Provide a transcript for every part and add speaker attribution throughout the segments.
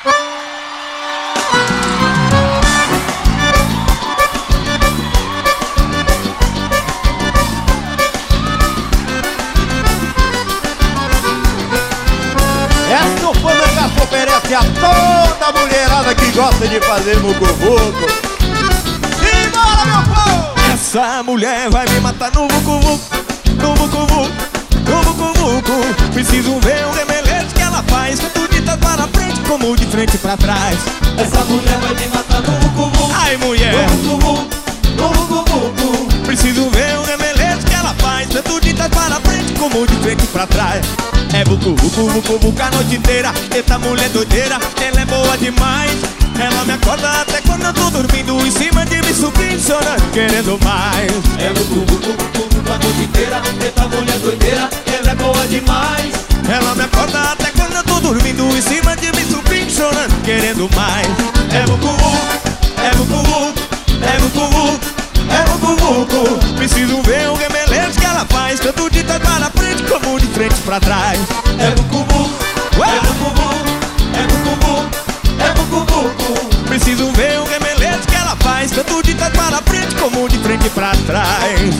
Speaker 1: Essa Fã oferece a toda mulherada que gosta de fazer mucuvuco. Simbora, meu povo!
Speaker 2: Essa mulher vai me matar no vucu-vucu, no vucu-vucu, no vucu-vucu. Preciso ver o remelete que ela faz, tanto de trás para frente como de frente pra trás.
Speaker 3: Essa mulher vai me matar no vucu-vucu,
Speaker 2: Ai, mulher,
Speaker 3: no vucu-vucu, no vucu-vucu.
Speaker 2: preciso ver o remelete que ela faz, tanto de trás para frente como de frente pra trás. É vucu-vucu, vucu-vucu a noite inteira. Eita mulher doideira, ela é boa demais. Ela me acorda até quando eu tô dormindo, em cima de mim subindo, chorando, querendo mais.
Speaker 3: É vucu-vucu, vucu-vucu a noite inteira. Eita mulher doideira, ela é boa demais.
Speaker 2: Ela me acorda até quando eu tô dormindo, em cima de mim subindo, chorando, querendo mais.
Speaker 3: É vucu-vucu, é vucu-vucu, é vucu-vucu, é vucu-vucu.
Speaker 2: Preciso ver o remelete que ela faz, tanto de trás para frente como de frente pra trás.
Speaker 3: É vucu-vucu, é vucu-vucu, é vucu-vucu, é vucu-vucu.
Speaker 2: Preciso ver o remelete que ela faz, tanto de trás para frente como de frente pra trás.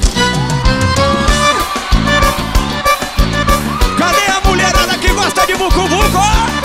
Speaker 2: Cadê a mulherada que gosta de vucu-vucu?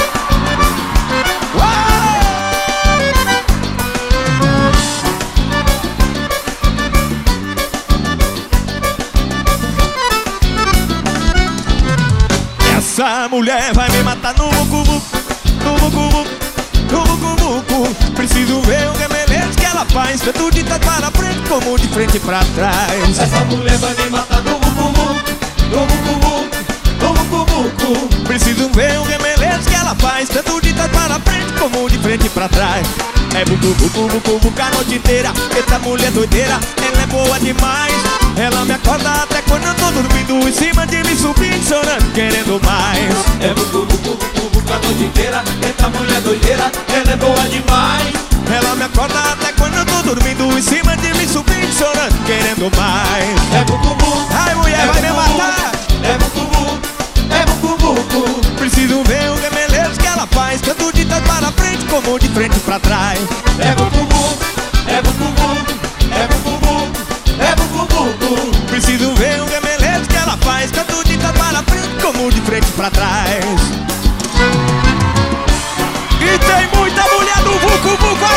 Speaker 2: Essa mulher vai me matar no vucu-vucu, no vucu-vucu, no vucu-vucu. Preciso ver o remelete que ela faz, tanto de trás para frente como de frente pra trás.
Speaker 3: Essa mulher vai me matar no vucu-vucu, no vucu-vucu, no vucu-vucu.
Speaker 2: Preciso ver o remelete que ela faz, tanto de trás para frente como de frente pra trás. É vucu-vucu, vucu-vucu a noite inteira. Eita mulher doideira, ela é boa demais. Ela me acorda até quando eu tô dormindo, em cima de mim subindo, chorando, querendo mais.
Speaker 3: É vucu-vucu, vucu-vucu a noite inteira. Eita mulher doideira, ela é boa demais.
Speaker 2: Ela me acorda até quando eu tô dormindo, em cima de mim subindo, chorando, querendo mais.
Speaker 3: É vucu-vucu,
Speaker 2: Ai, mulher, vai me matar.
Speaker 3: é vucu-vucu, é vucu-vucu.
Speaker 2: Preciso ver o remelete que ela faz, tanto de trás para frente como de frente pra trás.
Speaker 3: É vucu-vucu, é vucu-vucu, é vucu-vucu, é vucu-vucu.
Speaker 2: Preciso ver o remelete que ela faz, tanto de trás para frente como de frente pra trás. E tem muita mulher do vucu-vucu